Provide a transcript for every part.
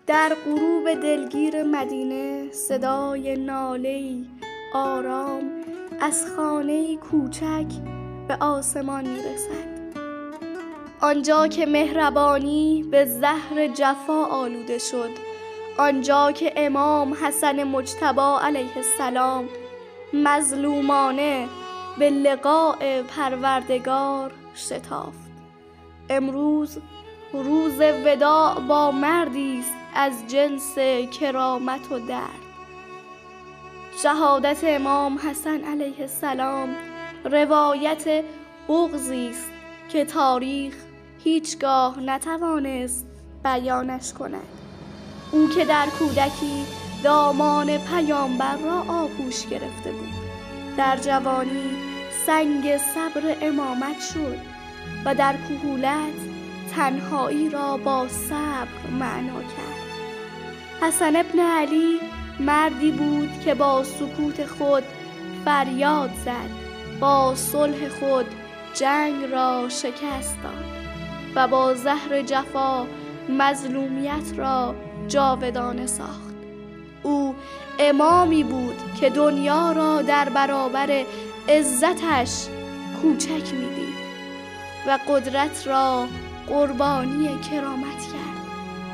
در غروب دلگیر مدینه صدای ناله‌ای آرام از خانه‌ای کوچک به آسمان می‌رسد. آنجا که مهربانی به زهر جفا آلوده شد، آنجا که امام حسن مجتبی علیه السلام مظلومانه به لقاء پروردگار شتافت. امروز روز وداع با مردی است از جنس کرامت و درد. شهادت امام حسن علیه السلام روایت بغضی است که تاریخ هیچگاه نتوانست بیانش کند. او که در کودکی دامان پیامبر را آغوش گرفته بود، در جوانی سنگ صبر امامت شد و در کهولت تنهایی را با صبر معنا کرد. حسن ابن علی مردی بود که با سکوت خود فریاد زد، با صلح خود جنگ را شکست داد و با زهر جفا مظلومیت را جاودانه ساخت. او امامی بود که دنیا را در برابر عزتش کوچک می‌دید و قدرت را قربانی کرامت کرد.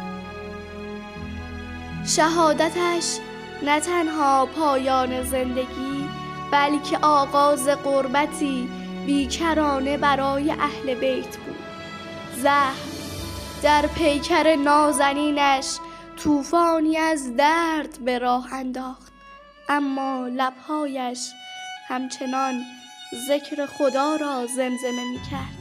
شهادتش نه تنها پایان زندگی بلکه آغاز قربتی بیکرانه برای اهل بیت بود. زهر در پیکر نازنینش طوفانی از درد به راه انداخت، اما لبهایش همچنان ذکر خدا را زمزمه می کرد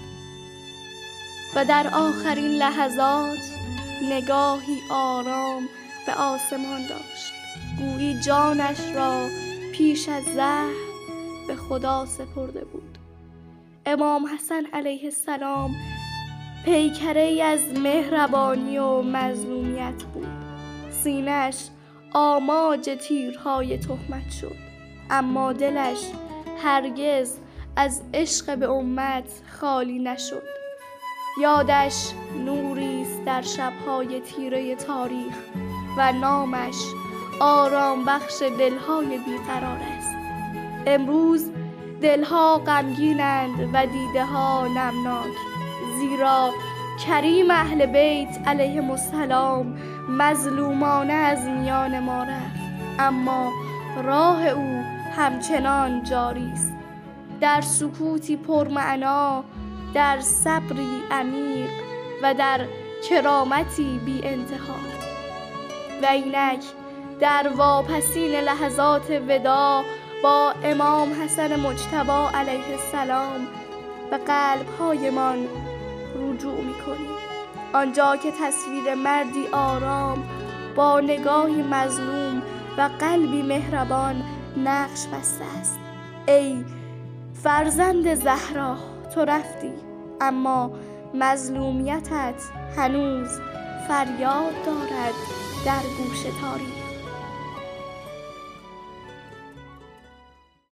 و در آخرین لحظات نگاهی آرام به آسمان داشت، گویی جانش را پیش از زهر به خدا سپرده بود. امام حسن علیه السلام پیکره‌ای از مهربانی و مظلومیت بود. سینه‌اش آماج تیرهای تهمت شد، اما دلش هرگز از عشق به امت خالی نشد. یادش نوری است در شب‌های تیره تاریخ و نامش آرام بخش دل‌های بیقرار است. امروز دل‌ها غمگینند و دیده‌ها نمناک، زیرا کریم اهل بیت علیهم السلام مظلومانه از میان ما رفت، اما راه او همچنان جاری است. در سکوتی پرمعنا، در صبری عمیق و در کرامتی بی انتها. و اینک در واپسین لحظات وداع با امام حسن مجتبی علیه السلام به قلب‌هایمان رجوع می‌کنیم. آنجا که تصویر مردی آرام با نگاهی مظلوم و قلبی مهربان نقش بسته است. ای فرزند زهرا، تو رفتی، اما مظلومیتت هنوز فریاد دارد در گوش تاریخ.